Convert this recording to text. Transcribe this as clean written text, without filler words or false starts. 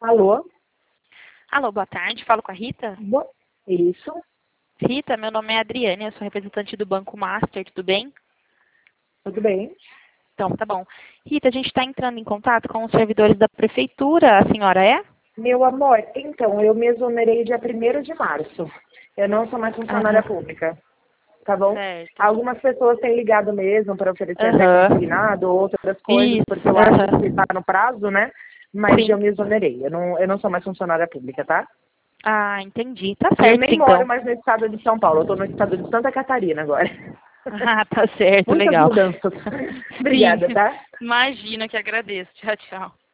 Alô? Alô, boa tarde. Falo com a Rita? Isso, Rita, meu nome é Adriane, eu sou representante do Banco Master, tudo bem? tudo bem? Então, tá bom. Rita, a gente está entrando em contato com os servidores da prefeitura, a senhora é? Meu amor, então, eu me exonerei dia 1º de março. Eu não sou mais funcionária Aham. pública, tá bom? Certo. Algumas pessoas têm ligado mesmo para oferecer até Aham. consignado, outras coisas, porque Isso, eu acho que aham. está no prazo, né? Mas eu Sim. me exonerei. Eu não sou mais funcionária pública, tá? Ah, entendi. Tá E eu certo, nem moro então. mais no estado de São Paulo, eu estou no estado de Santa Catarina agora. Ah, tá certo, Muitas legal. mudanças. Sim, Obrigada, tá? imagina que agradeço. Tchau, tchau.